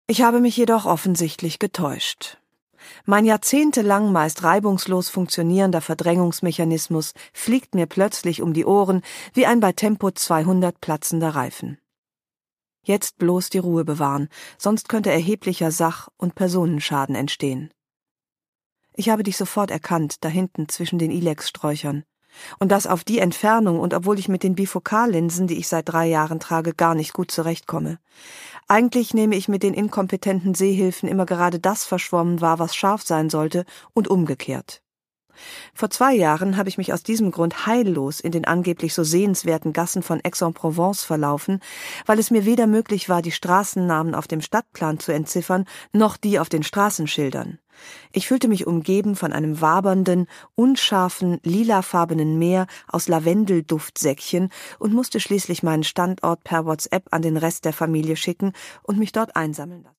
Ich habe mich jedoch offensichtlich getäuscht. Mein jahrzehntelang meist reibungslos funktionierender Verdrängungsmechanismus fliegt mir plötzlich um die Ohren wie ein bei Tempo 200 platzender Reifen. Jetzt bloß die Ruhe bewahren, sonst könnte erheblicher Sach- und Personenschaden entstehen. Ich habe dich sofort erkannt, da hinten zwischen den Ilex-Sträuchern. Und das auf die Entfernung und obwohl ich mit den Bifokallinsen, die ich seit 3 Jahren trage, gar nicht gut zurechtkomme. Eigentlich nehme ich mit den inkompetenten Sehhilfen immer gerade das verschwommen wahr, was scharf sein sollte, und umgekehrt. Vor 2 Jahren habe ich mich aus diesem Grund heillos in den angeblich so sehenswerten Gassen von Aix-en-Provence verlaufen, weil es mir weder möglich war, die Straßennamen auf dem Stadtplan zu entziffern, noch die auf den Straßenschildern. Ich fühlte mich umgeben von einem wabernden, unscharfen, lilafarbenen Meer aus Lavendelduftsäckchen und musste schließlich meinen Standort per WhatsApp an den Rest der Familie schicken und mich dort einsammeln lassen.